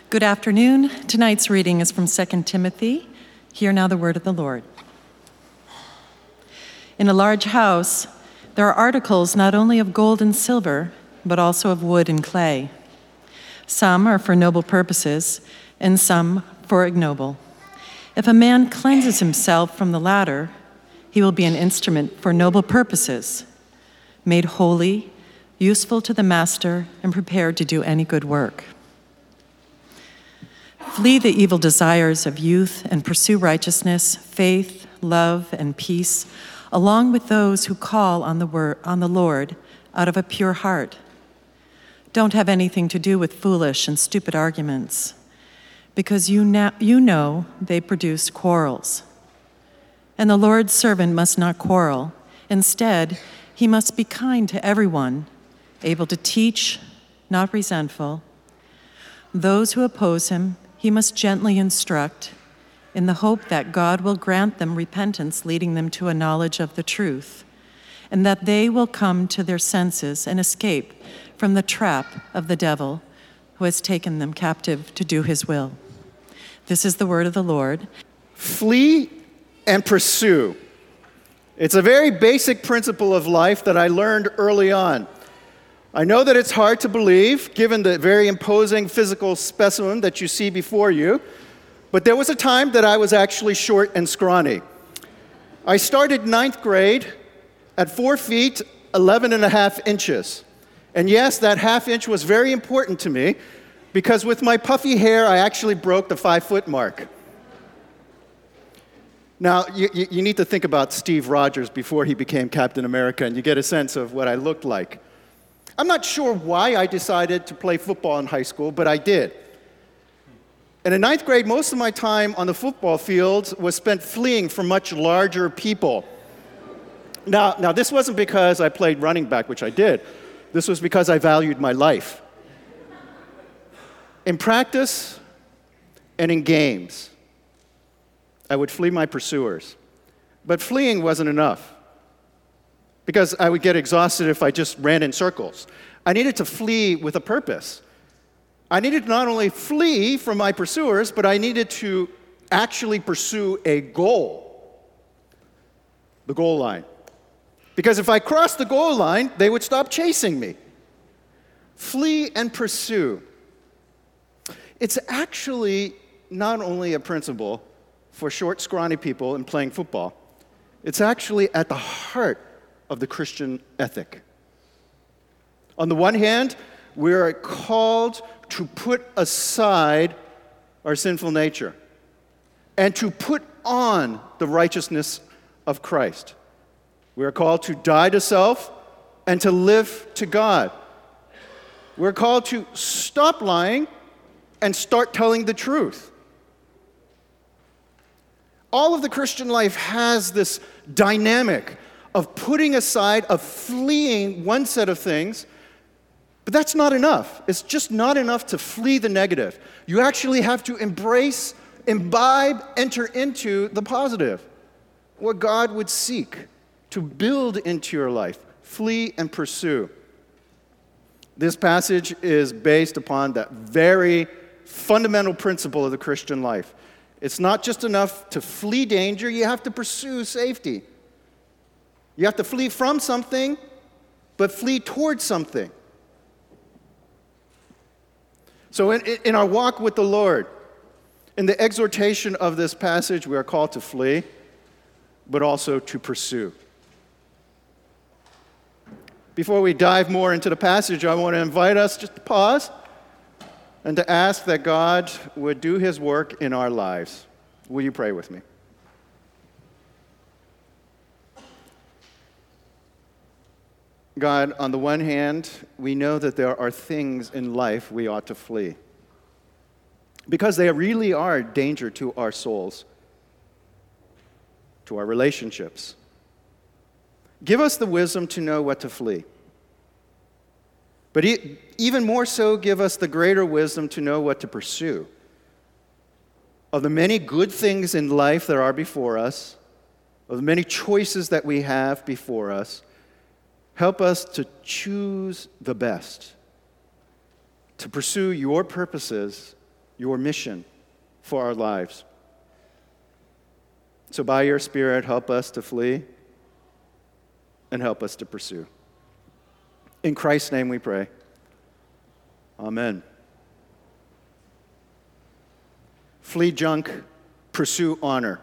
Good afternoon. Tonight's reading is from 2 Timothy. Hear now the word of the Lord. In a large house, there are articles not only of gold and silver, but also of wood and clay. Some are for noble purposes, and some for ignoble. If a man cleanses himself from the latter, he will be an instrument for noble purposes, made holy, useful to the master, and prepared to do any good work. Flee the evil desires of youth and pursue righteousness, faith, love, and peace, along with those who call on the Lord out of a pure heart. Don't have anything to do with foolish and stupid arguments, because you know they produce quarrels. And the Lord's servant must not quarrel. Instead, he must be kind to everyone, able to teach, not resentful. Those who oppose him, he must gently instruct, in the hope that God will grant them repentance, leading them to a knowledge of the truth, and that they will come to their senses and escape from the trap of the devil who has taken them captive to do his will. This is the word of the Lord. Flee and pursue. It's a very basic principle of life that I learned early on. I know that it's hard to believe, given the very imposing physical specimen that you see before you, but there was a time that I was actually short and scrawny. I started ninth grade at 4 feet, 11 and a half inches. And yes, that half inch was very important to me, because with my puffy hair, I actually broke the 5-foot mark. Now, you need to think about Steve Rogers before he became Captain America, and you get a sense of what I looked like. I'm not sure why I decided to play football in high school, but I did. And in ninth grade, most of my time on the football field was spent fleeing from much larger people. Now, this wasn't because I played running back, which I did. This was because I valued my life. In practice and in games, I would flee my pursuers. But fleeing wasn't enough, because I would get exhausted if I just ran in circles. I needed to flee with a purpose. I needed to not only flee from my pursuers, but I needed to actually pursue a goal, the goal line. Because if I crossed the goal line, they would stop chasing me. Flee and pursue. It's actually not only a principle for short, scrawny people in playing football. It's actually at the heart of the Christian ethic. On the one hand, we are called to put aside our sinful nature and to put on the righteousness of Christ. We are called to die to self and to live to God. We're called to stop lying and start telling the truth. All of the Christian life has this dynamic of putting aside, of fleeing one set of things, but that's not enough. It's just not enough to flee the negative. You actually have to embrace, imbibe, enter into the positive, what God would seek to build into your life. Flee and pursue. This passage is based upon that very fundamental principle of the Christian life. It's not just enough to flee danger, you have to pursue safety. You have to flee from something, but flee towards something. So in our walk with the Lord, in the exhortation of this passage, we are called to flee, but also to pursue. Before we dive more into the passage, I want to invite us just to pause and to ask that God would do his work in our lives. Will you pray with me? God, on the one hand, we know that there are things in life we ought to flee, because they really are a danger to our souls, to our relationships. Give us the wisdom to know what to flee. But even more so, give us the greater wisdom to know what to pursue. Of the many good things in life that are before us, of the many choices that we have before us, help us to choose the best, to pursue your purposes your mission for our lives. So by your Spirit, help us to flee and help us to pursue. In Christ's name we pray. Amen. Flee junk, pursue honor.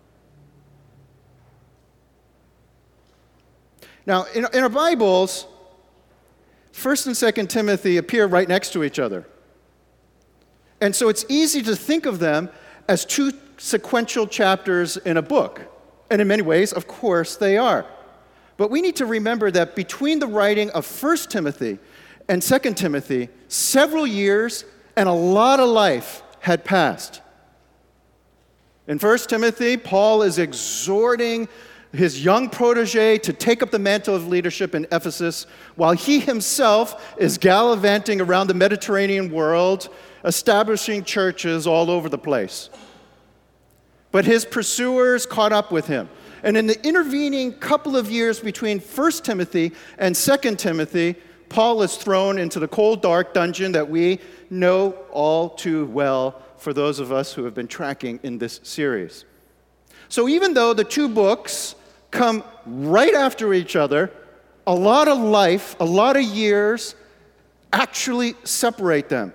Now, in our Bibles, 1st and 2nd Timothy appear right next to each other. And so it's easy to think of them as two sequential chapters in a book. And in many ways, of course, they are. But we need to remember that between the writing of 1 Timothy and 2 Timothy, several years and a lot of life had passed. In 1 Timothy, Paul is exhorting his young protege to take up the mantle of leadership in Ephesus, while he himself is gallivanting around the Mediterranean world, establishing churches all over the place. But his pursuers caught up with him. And in the intervening couple of years between 1 Timothy and 2 Timothy, Paul is thrown into the cold, dark dungeon that we know all too well for those of us who have been tracking in this series. So even though the two books come right after each other, a lot of life, a lot of years actually separate them.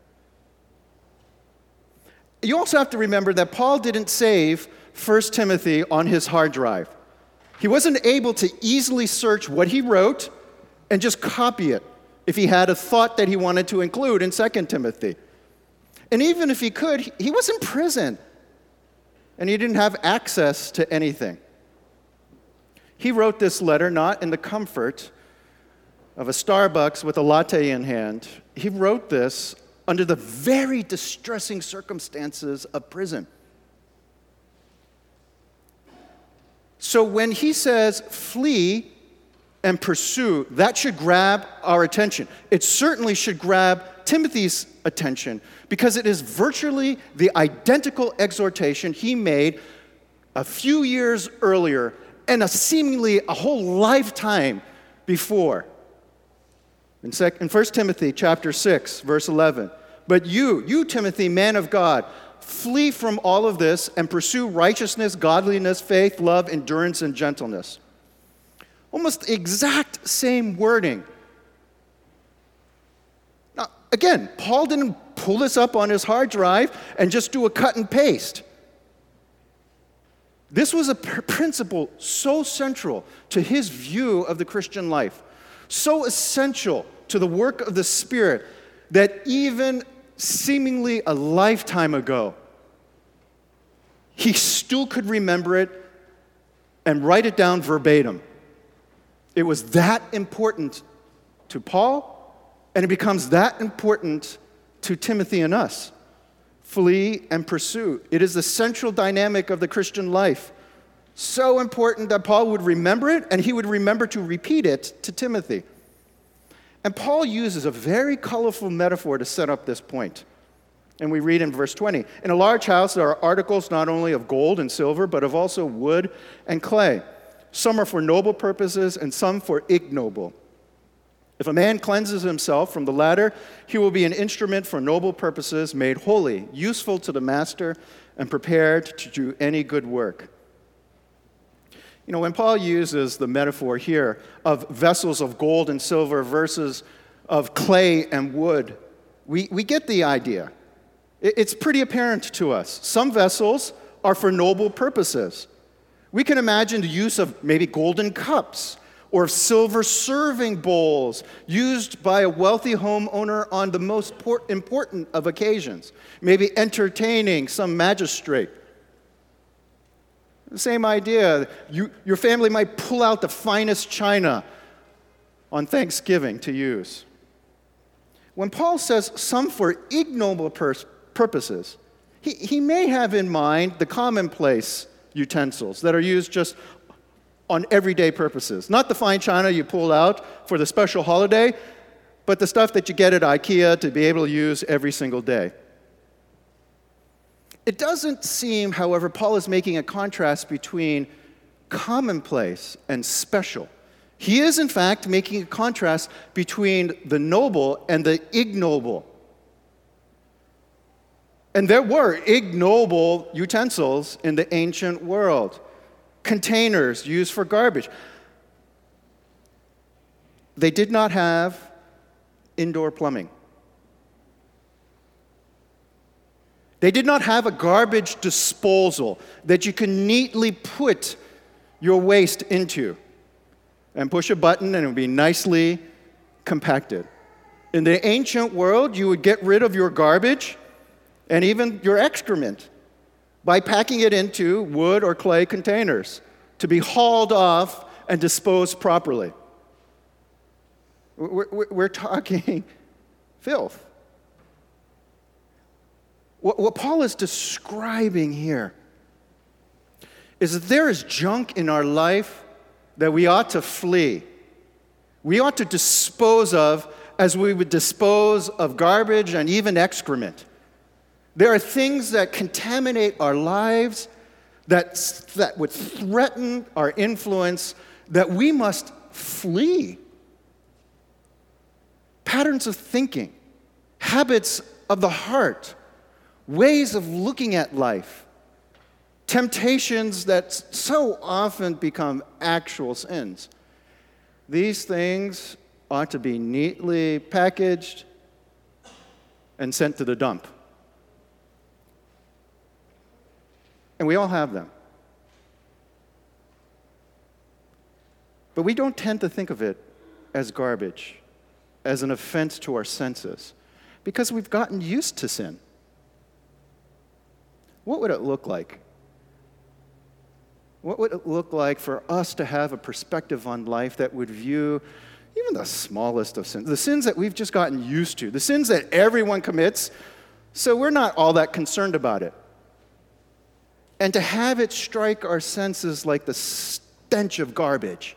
You also have to remember that Paul didn't save 1 Timothy on his hard drive. He wasn't able to easily search what he wrote and just copy it if he had a thought that he wanted to include in 2 Timothy. And even if he could, he was in prison, and he didn't have access to anything. He wrote this letter not in the comfort of a Starbucks with a latte in hand. He wrote this under the very distressing circumstances of prison. So when he says flee and pursue, that should grab our attention. It certainly should grab Timothy's attention, because it is virtually the identical exhortation he made a few years earlier and seemingly a whole lifetime before. In 1 Timothy chapter 6, verse 11, "But you, Timothy, man of God, flee from all of this and pursue righteousness, godliness, faith, love, endurance, and gentleness." Almost the exact same wording. Now, again, Paul didn't pull this up on his hard drive and just do a cut and paste. This was a principle so central to his view of the Christian life, so essential to the work of the Spirit, that even seemingly a lifetime ago, he still could remember it and write it down verbatim. It was that important to Paul, and it becomes that important to Timothy and us. Flee and pursue. It is the central dynamic of the Christian life. So important that Paul would remember it, and he would remember to repeat it to Timothy. And Paul uses a very colorful metaphor to set up this point. And we read in verse 20, "In a large house there are articles not only of gold and silver, but of also wood and clay. Some are for noble purposes and some for ignoble. If a man cleanses himself from the latter, he will be an instrument for noble purposes, made holy, useful to the master, and prepared to do any good work." You know, when Paul uses the metaphor here of vessels of gold and silver versus of clay and wood, we get the idea. It's pretty apparent to us. Some vessels are for noble purposes. We can imagine the use of maybe golden cups or silver serving bowls used by a wealthy homeowner on the most important of occasions, maybe entertaining some magistrate. The same idea, your family might pull out the finest china on Thanksgiving to use. When Paul says some for ignoble purposes, he may have in mind the commonplace utensils that are used just on everyday purposes. Not the fine china you pull out for the special holiday, but the stuff that you get at IKEA to be able to use every single day. It doesn't seem, however, Paul is making a contrast between commonplace and special. He is, in fact, making a contrast between the noble and the ignoble. And there were ignoble utensils in the ancient world, containers used for garbage. They did not have indoor plumbing. They did not have a garbage disposal that you can neatly put your waste into and push a button and it would be nicely compacted. In the ancient world, you would get rid of your garbage and even your excrement by packing it into wood or clay containers to be hauled off and disposed properly. We're talking filth. What Paul is describing here is that there is junk in our life that we ought to flee. We ought to dispose of as we would dispose of garbage and even excrement. There are things that contaminate our lives, that would threaten our influence, that we must flee. Patterns of thinking, habits of the heart, ways of looking at life, temptations that so often become actual sins. These things ought to be neatly packaged and sent to the dump. And we all have them. But we don't tend to think of it as garbage, as an offense to our senses, because we've gotten used to sin. What would it look like? What would it look like for us to have a perspective on life that would view even the smallest of sins, the sins that we've just gotten used to, the sins that everyone commits, so we're not all that concerned about it? And to have it strike our senses like the stench of garbage.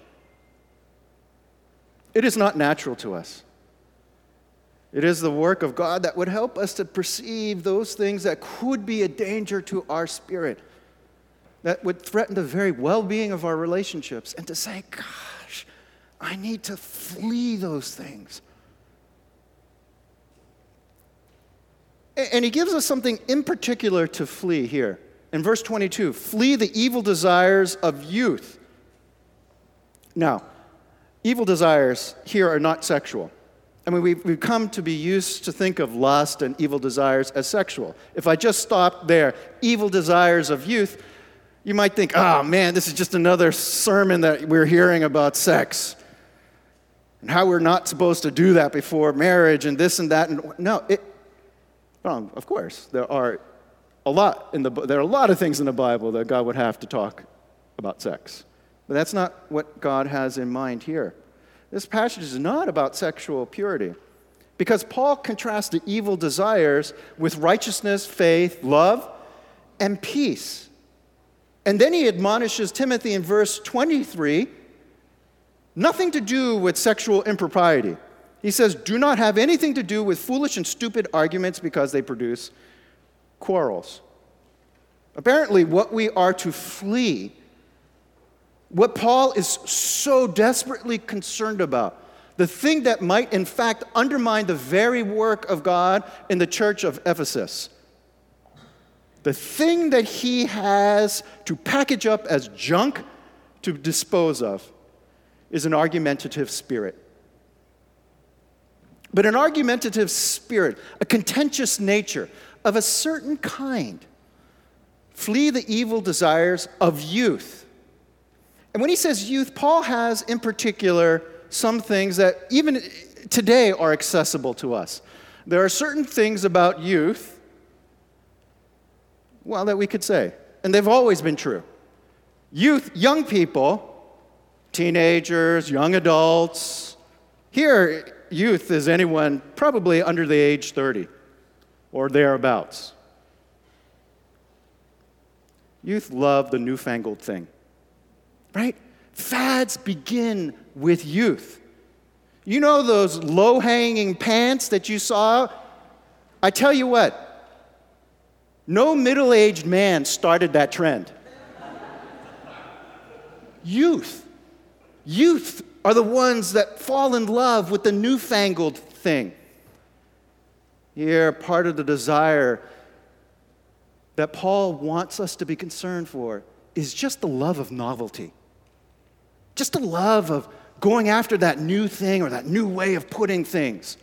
It is not natural to us. It is the work of God that would help us to perceive those things that could be a danger to our spirit, that would threaten the very well-being of our relationships, and to say, gosh, I need to flee those things. And he gives us something in particular to flee here. In verse 22, flee the evil desires of youth. Now, evil desires here are not sexual. I mean, we've come to be used to think of lust and evil desires as sexual. If I just stopped there, evil desires of youth, you might think, oh man, this is just another sermon that we're hearing about sex and how we're not supposed to do that before marriage and this and that. And no, well, of course, there are a lot of things in the Bible that God would have to talk about sex. But that's not what God has in mind here. This passage is not about sexual purity, because Paul contrasts the evil desires with righteousness, faith, love, and peace. And then he admonishes Timothy in verse 23, nothing to do with sexual impropriety. He says, do not have anything to do with foolish and stupid arguments because they produce quarrels. Apparently, what we are to flee, what Paul is so desperately concerned about, the thing that might in fact undermine the very work of God in the church of Ephesus, the thing that he has to package up as junk to dispose of, is an argumentative spirit. But an argumentative spirit, a contentious nature of a certain kind. Flee the evil desires of youth. And when he says youth, Paul has in particular some things that even today are accessible to us. There are certain things about youth, well, that we could say, and they've always been true. Youth, young people, teenagers, young adults. Here, youth is anyone probably under the age 30 or thereabouts. Youth love the newfangled thing, right? Fads begin with youth. You know those low-hanging pants that you saw? I tell you what, no middle-aged man started that trend. Youth are the ones that fall in love with the newfangled thing. Here, part of the desire that Paul wants us to be concerned for is just the love of novelty. Just the love of going after that new thing or that new way of putting things.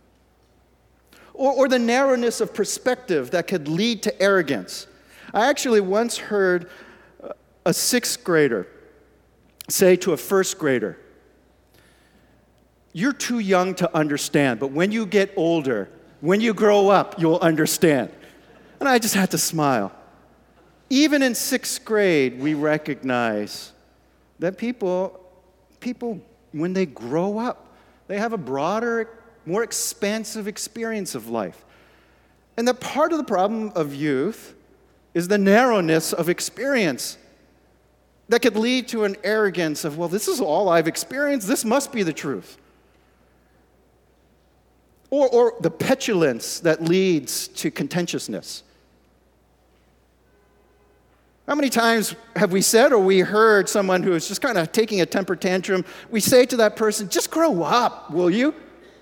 Or the narrowness of perspective that could lead to arrogance. I actually once heard a sixth grader say to a first grader, "You're too young to understand, but when you get older, when you grow up, you'll understand." And I just had to smile. Even in sixth grade, we recognize that people, when they grow up, they have a broader, more expansive experience of life. And that part of the problem of youth is the narrowness of experience that could lead to an arrogance of, well, this is all I've experienced, this must be the truth. Or the petulance that leads to contentiousness. How many times have we said or we heard someone who is just kind of taking a temper tantrum, we say to that person, just grow up, will you?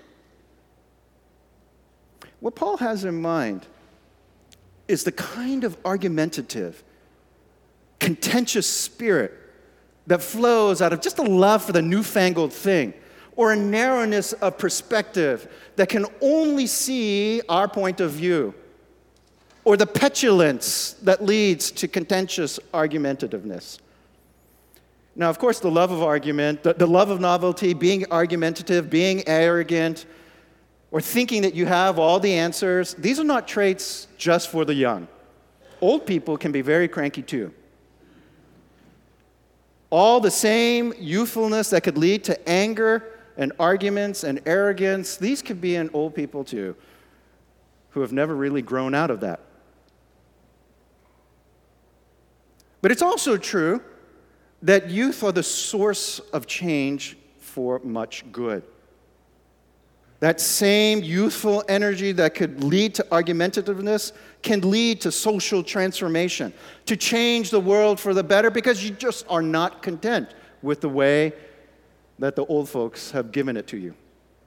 What Paul has in mind is the kind of argumentative, contentious spirit that flows out of just a love for the newfangled thing, or a narrowness of perspective that can only see our point of view, or the petulance that leads to contentious argumentativeness. Now, of course, the love of argument, the love of novelty, being argumentative, being arrogant, or thinking that you have all the answers, these are not traits just for the young. Old people can be very cranky too. All the same youthfulness that could lead to anger and arguments and arrogance, these could be in old people too, who have never really grown out of that. But it's also true that youth are the source of change for much good. That same youthful energy that could lead to argumentativeness can lead to social transformation, to change the world for the better, because you just are not content with the way that the old folks have given it to you.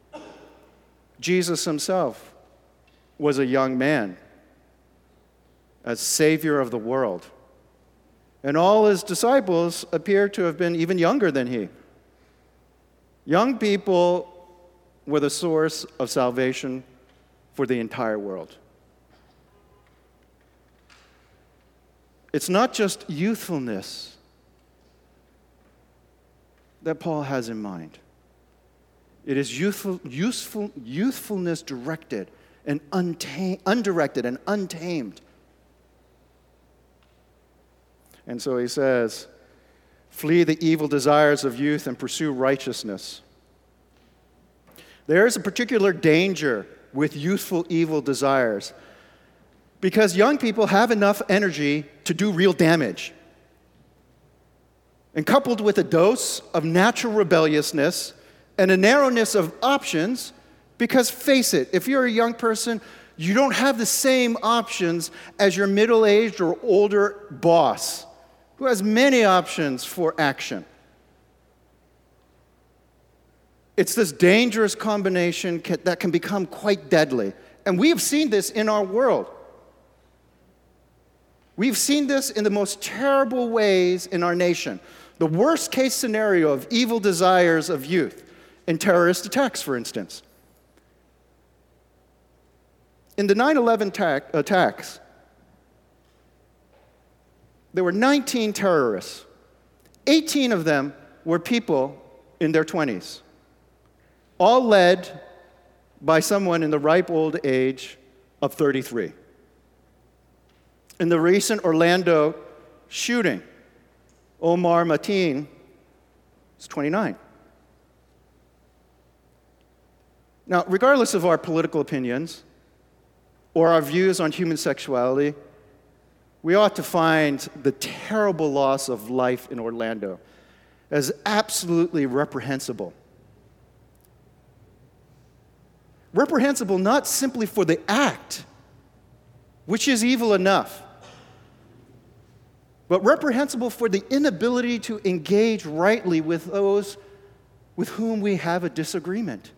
Jesus himself was a young man, as Savior of the world. And all his disciples appear to have been even younger than he. Young people were the source of salvation for the entire world. It's not just youthfulness that Paul has in mind. It is youthfulness directed and undirected and untamed. And so he says, flee the evil desires of youth and pursue righteousness. There is a particular danger with youthful evil desires because young people have enough energy to do real damage. And coupled with a dose of natural rebelliousness and a narrowness of options, because face it, if you're a young person, you don't have the same options as your middle-aged or older boss, who has many options for action. It's this dangerous combination that can become quite deadly. And we have seen this in our world. We've seen this in the most terrible ways in our nation. The worst case scenario of evil desires of youth in terrorist attacks, for instance. In the 9/11 attacks, there were 19 terrorists. 18 of them were people in their 20s, all led by someone in the ripe old age of 33. In the recent Orlando shooting, Omar Mateen is 29. Now, regardless of our political opinions or our views on human sexuality, we ought to find the terrible loss of life in Orlando as absolutely reprehensible. Reprehensible not simply for the act, which is evil enough, but reprehensible for the inability to engage rightly with those with whom we have a disagreement.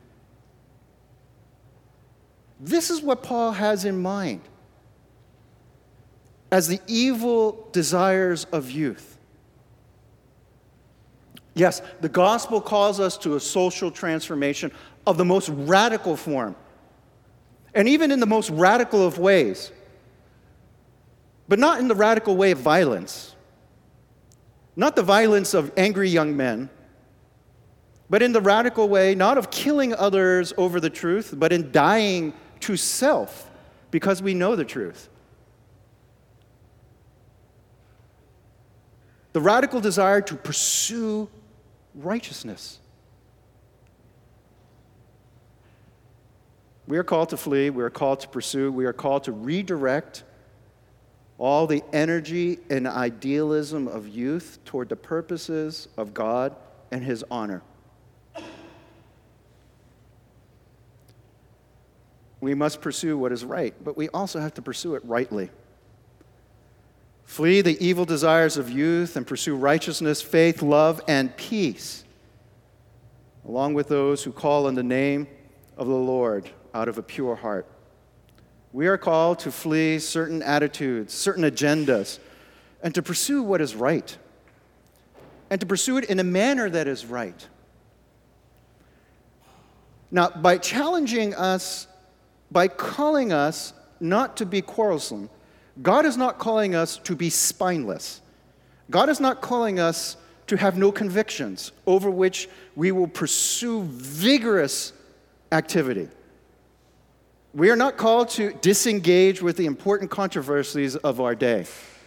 This is what Paul has in mind. as the evil desires of youth. Yes, the gospel calls us to a social transformation of the most radical form, and even in the most radical of ways, but not in the radical way of violence, not the violence of angry young men, but in the radical way, not of killing others over the truth, but in dying to self because we know the truth. The radical desire to pursue righteousness. We are called to flee, we are called to pursue, we are called to redirect all the energy and idealism of youth toward the purposes of God and His honor. We must pursue what is right, but we also have to pursue it rightly. Flee the evil desires of youth and pursue righteousness, faith, love, and peace, along with those who call on the name of the Lord out of a pure heart. We are called to flee certain attitudes, certain agendas, and to pursue what is right, and to pursue it in a manner that is right. Now, by challenging us, by calling us not to be quarrelsome, God is not calling us to be spineless. God is not calling us to have no convictions over which we will pursue vigorous activity. We are not called to disengage with the important controversies of our day.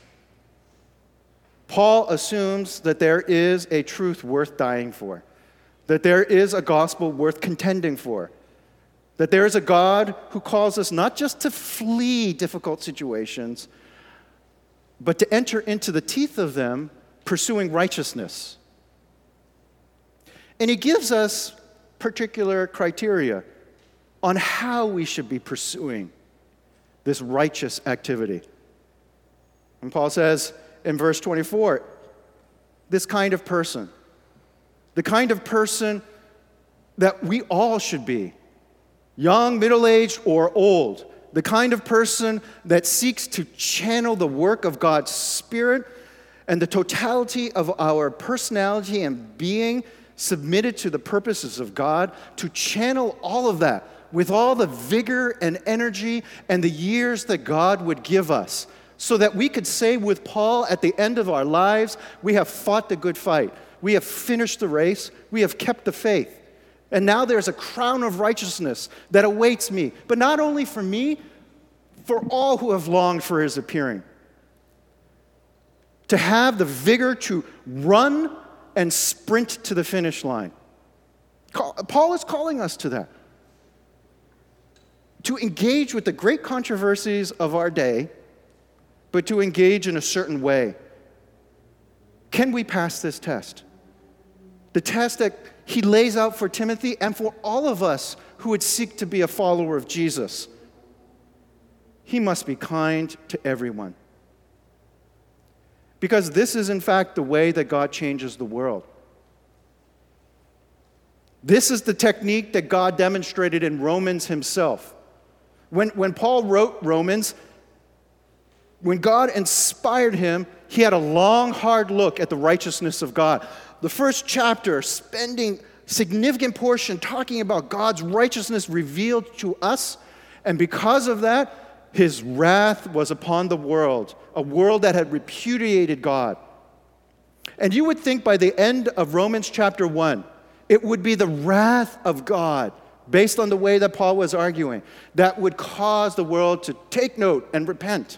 Paul assumes that there is a truth worth dying for, that there is a gospel worth contending for, that there is a God who calls us not just to flee difficult situations, but to enter into the teeth of them, pursuing righteousness. And he gives us particular criteria on how we should be pursuing this righteous activity. And Paul says in verse 24, this kind of person, the kind of person that we all should be, young, middle-aged, or old, the kind of person that seeks to channel the work of God's Spirit and the totality of our personality and being submitted to the purposes of God, to channel all of that with all the vigor and energy and the years that God would give us, so that we could say with Paul at the end of our lives, we have fought the good fight, we have finished the race, we have kept the faith. And now there's a crown of righteousness that awaits me, but not only for me, for all who have longed for His appearing. To have the vigor to run and sprint to the finish line. Paul is calling us to that. To engage with the great controversies of our day, but to engage in a certain way. Can we pass this test? The test that he lays out for Timothy and for all of us who would seek to be a follower of Jesus. He must be kind to everyone. Because this is, in fact, the way that God changes the world. This is the technique that God demonstrated in Romans himself. When Paul wrote Romans, when God inspired him, he had a long, hard look at the righteousness of God. The first chapter, spending significant portion talking about God's righteousness revealed to us, and because of that, his wrath was upon the world, a world that had repudiated God. And you would think by the end of Romans chapter 1, it would be the wrath of God, based on the way that Paul was arguing, that would cause the world to take note and repent.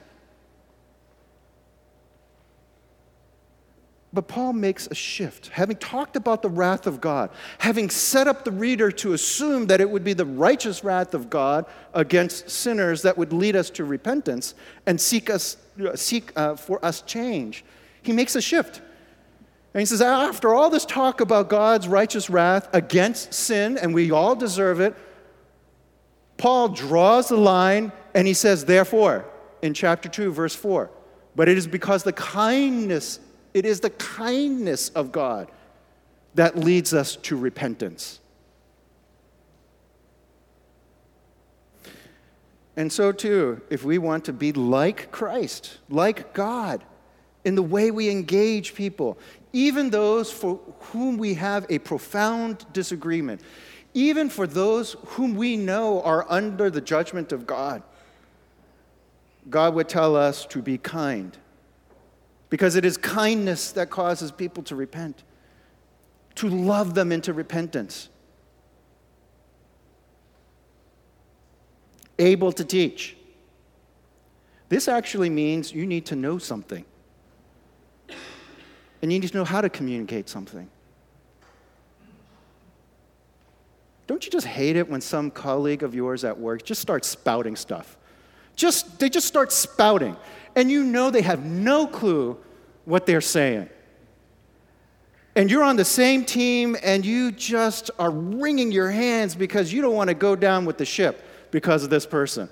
But Paul makes a shift. Having talked about the wrath of God, having set up the reader to assume that it would be the righteous wrath of God against sinners that would lead us to repentance and seek for us change, he makes a shift. And he says, after all this talk about God's righteous wrath against sin, and we all deserve it, Paul draws the line and he says, therefore, in chapter 2, verse 4, but it is because it is the kindness of God that leads us to repentance. And so too, if we want to be like Christ, like God, in the way we engage people, even those for whom we have a profound disagreement, even for those whom we know are under the judgment of God, God would tell us to be kind, because it is kindness that causes people to repent, to love them into repentance. Able to teach. This actually means you need to know something. And you need to know how to communicate something. Don't you just hate it when some colleague of yours at work just starts spouting stuff? They just start spouting, and you know they have no clue what they're saying. And you're on the same team, and you just are wringing your hands because you don't want to go down with the ship because of this person.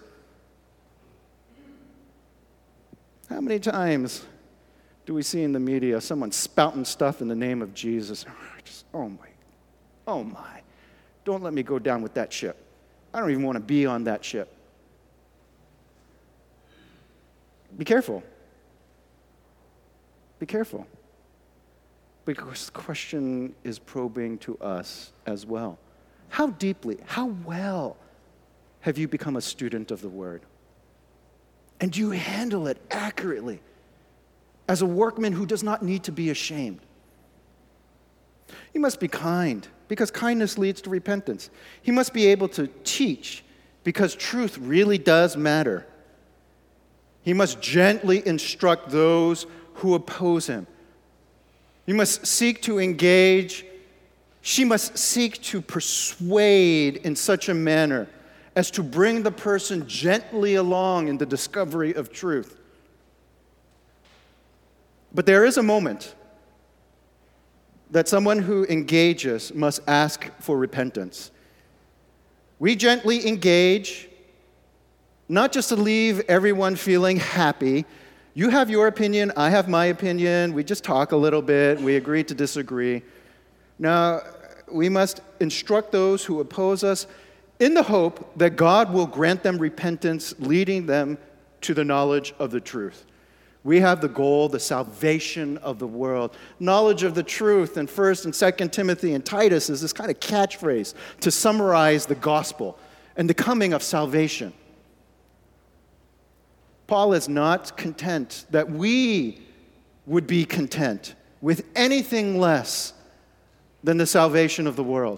How many times do we see in the media someone spouting stuff in the name of Jesus? Oh my, don't let me go down with that ship. I don't even want to be on that ship. Be careful. Be careful. Because the question is probing to us as well. How deeply, how well have you become a student of the Word? And do you handle it accurately as a workman who does not need to be ashamed? You must be kind, because kindness leads to repentance. He must be able to teach, because truth really does matter. He must gently instruct those who oppose him. He must seek to engage. She must seek to persuade in such a manner as to bring the person gently along in the discovery of truth. But there is a moment that someone who engages must ask for repentance. We gently engage, not just to leave everyone feeling happy. You have your opinion, I have my opinion, we just talk a little bit, we agree to disagree. Now, we must instruct those who oppose us in the hope that God will grant them repentance, leading them to the knowledge of the truth. We have the goal, the salvation of the world. Knowledge of the truth in 1st and 2nd Timothy and Titus is this kind of catchphrase to summarize the gospel and the coming of salvation. Paul is not content that we would be content with anything less than the salvation of the world.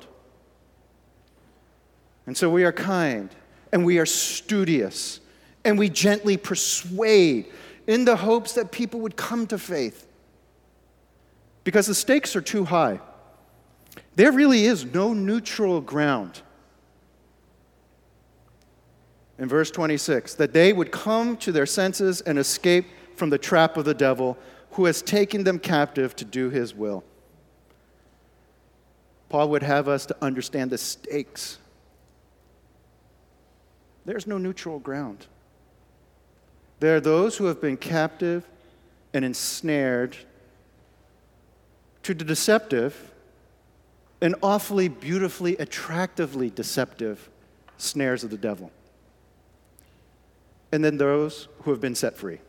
And so we are kind, and we are studious, and we gently persuade in the hopes that people would come to faith. Because the stakes are too high. There really is no neutral ground. In verse 26, that they would come to their senses and escape from the trap of the devil, who has taken them captive to do his will. Paul would have us to understand the stakes. There's no neutral ground. There are those who have been captive and ensnared to the deceptive and awfully, beautifully, attractively deceptive snares of the devil. And then those who have been set free.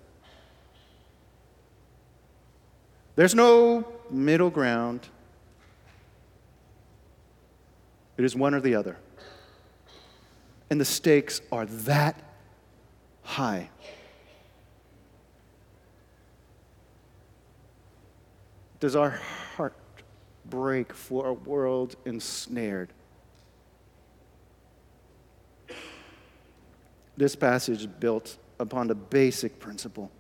There's no middle ground. It is one or the other. And the stakes are that high. Does our heart break for a world ensnared? This passage is built upon the basic principle.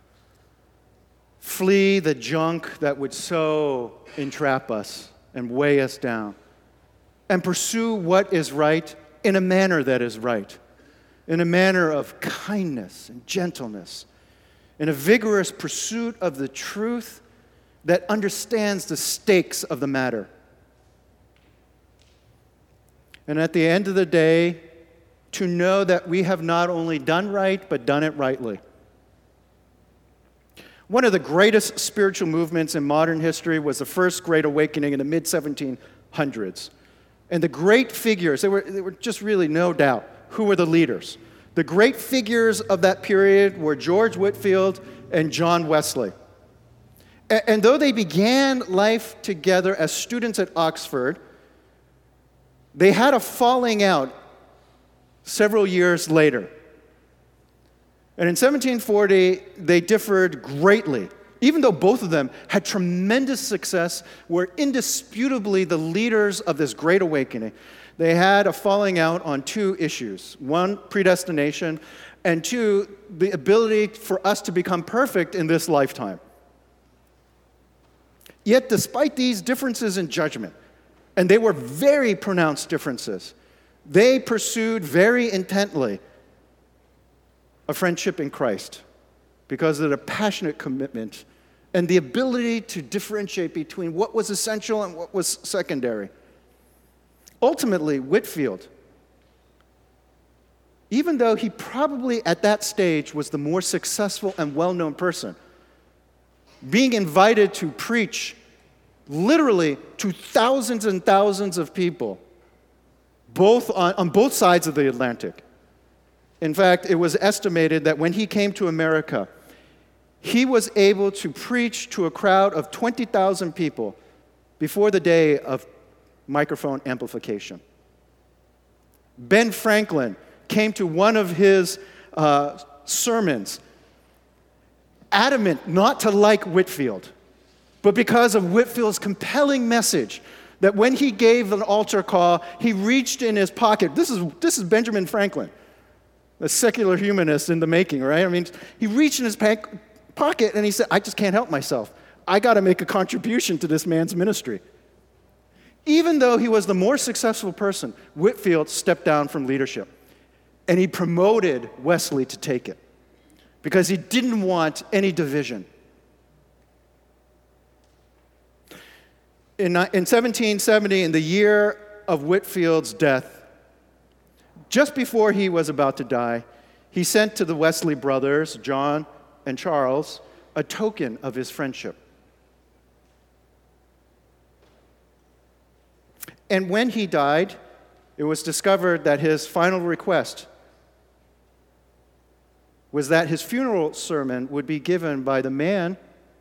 Flee the junk that would so entrap us and weigh us down, and pursue what is right in a manner that is right, in a manner of kindness and gentleness, in a vigorous pursuit of the truth that understands the stakes of the matter. And at the end of the day, to know that we have not only done right, but done it rightly. One of the greatest spiritual movements in modern history was the First Great Awakening in the mid-1700s. And the great figures, there were just really no doubt who were the leaders. The great figures of that period were George Whitefield and John Wesley. And though they began life together as students at Oxford, they had a falling out several years later. And in 1740, they differed greatly. Even though both of them had tremendous success, were indisputably the leaders of this great awakening, they had a falling out on two issues. One, predestination, and two, the ability for us to become perfect in this lifetime. Yet, despite these differences in judgment, and they were very pronounced differences, they pursued very intently a friendship in Christ because of their passionate commitment and the ability to differentiate between what was essential and what was secondary. Ultimately, Whitefield, even though he probably at that stage was the more successful and well-known person, being invited to preach literally to thousands and thousands of people, both on both sides of the Atlantic. In fact, it was estimated that when he came to America, he was able to preach to a crowd of 20,000 people before the day of microphone amplification. Ben Franklin came to one of his sermons, adamant not to like Whitefield, but because of Whitefield's compelling message that when he gave an altar call, he reached in his pocket. This is Benjamin Franklin, a secular humanist in the making, right? I mean, he reached in his pocket and he said, I just can't help myself. I got to make a contribution to this man's ministry. Even though he was the more successful person, Whitefield stepped down from leadership. And he promoted Wesley to take it because he didn't want any division. In 1770, in the year of Whitefield's death, just before he was about to die, he sent to the Wesley brothers, John and Charles, a token of his friendship. And when he died, it was discovered that his final request was that his funeral sermon would be given by the man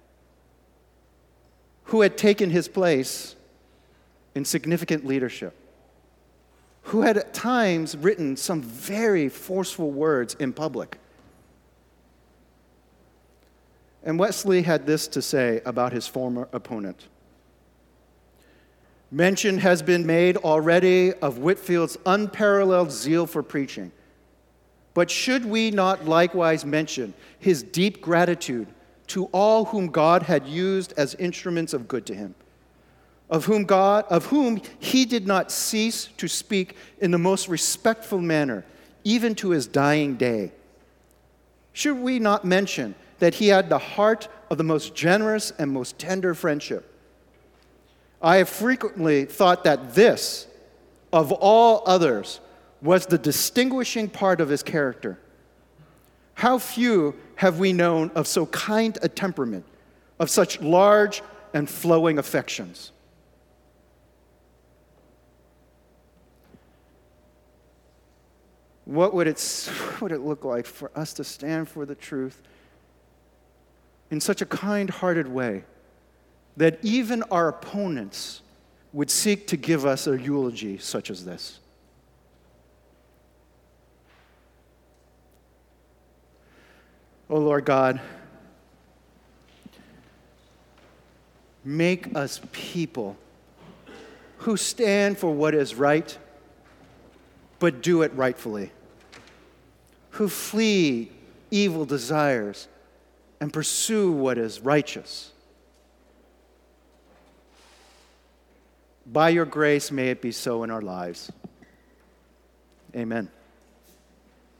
who had taken his place in significant leadership, who had at times written some very forceful words in public. And Wesley had this to say about his former opponent. Mention has been made already of Whitefield's unparalleled zeal for preaching. But should we not likewise mention his deep gratitude to all whom God had used as instruments of good to him, of whom he did not cease to speak in the most respectful manner, even to his dying day? Should we not mention that he had the heart of the most generous and most tender friendship? I have frequently thought that this, of all others, was the distinguishing part of his character. How few have we known of so kind a temperament, of such large and flowing affections? What would it look like for us to stand for the truth in such a kind-hearted way that even our opponents would seek to give us a eulogy such as this? Oh Lord God, make us people who stand for what is right, but do it rightfully, who flee evil desires and pursue what is righteous. By your grace, may it be so in our lives. Amen.